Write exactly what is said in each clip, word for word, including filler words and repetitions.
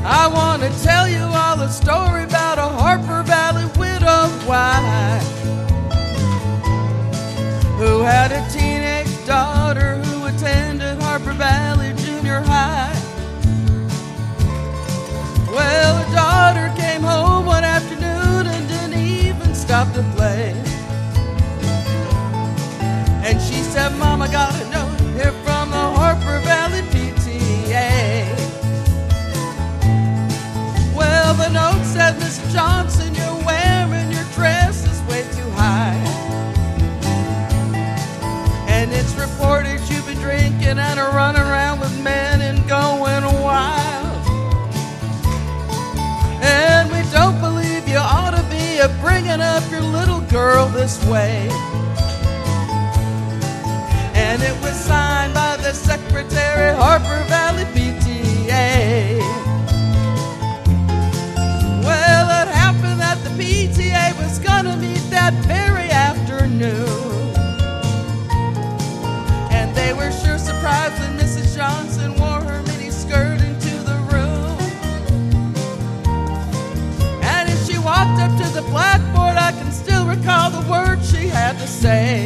I want to tell you all a story about a Harper Valley widowed wife who had a teenage daughter who attended Harper Valley Junior High. Well, her daughter came home one afternoon and didn't even stop to play. And she said, Mom, I got a note here from the Harper Valley P T A. Well, the note said, Miss Johnson, you're wearing your dress is way too high. And it's reported you've been drinking and are running around with men and going wild. And we don't believe you ought to be a bringing up your little girl this way. And it was signed by the Secretary, Harper Valley P T A. Well, it happened that the P T A was gonna meet that very afternoon. And they were sure surprised when Missus Johnson wore her mini skirt into the room. And as she walked up to the blackboard, I can still recall the words she had to say.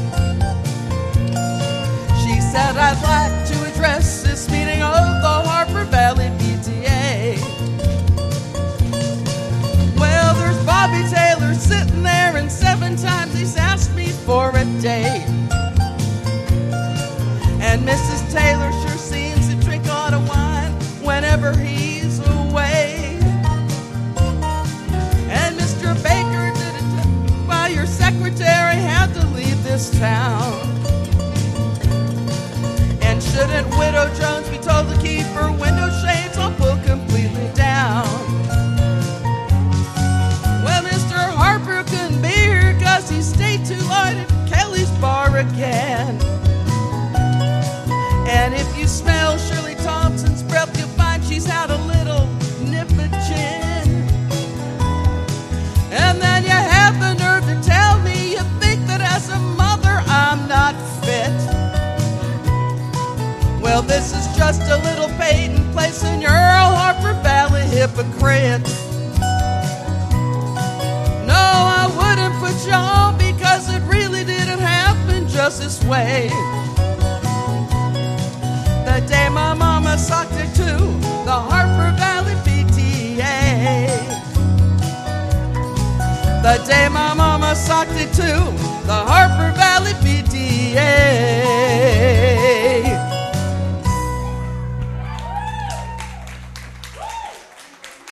She said, I'd like to address this meeting of the Harper Valley P T A. Well, there's Bobby Taylor sitting there, and seven times he's asked me for a date. And Missus Taylor sure seems to drink a lot of wine whenever he's away. And Mister Baker did it while your secretary had to leave this town. And shouldn't Widow Jones be told to keep her window shades all pulled completely down? Well, Mister Harper couldn't be here 'cause he stayed too late at Kelly's bar again. And if you smell Shirley Thompson's breath, you'll find she's had a little nip of gin. And then you have the nerve to tell me you think that as a mother I'm not fit. Well, this is just a little Peyton place and you're a Harper Valley hypocrite. No, I wouldn't put you on because it really didn't happen just this way. The day my mama socked it to the Harper Valley P T A. The day my mama socked it to the Harper Valley